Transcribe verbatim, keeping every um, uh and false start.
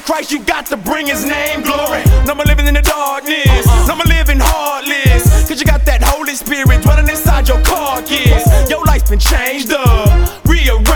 Christ, you got to bring his name glory. No more living in the darkness, no more living heartless, cause you got that Holy Spirit dwelling inside your carcass. Your life's been changed up,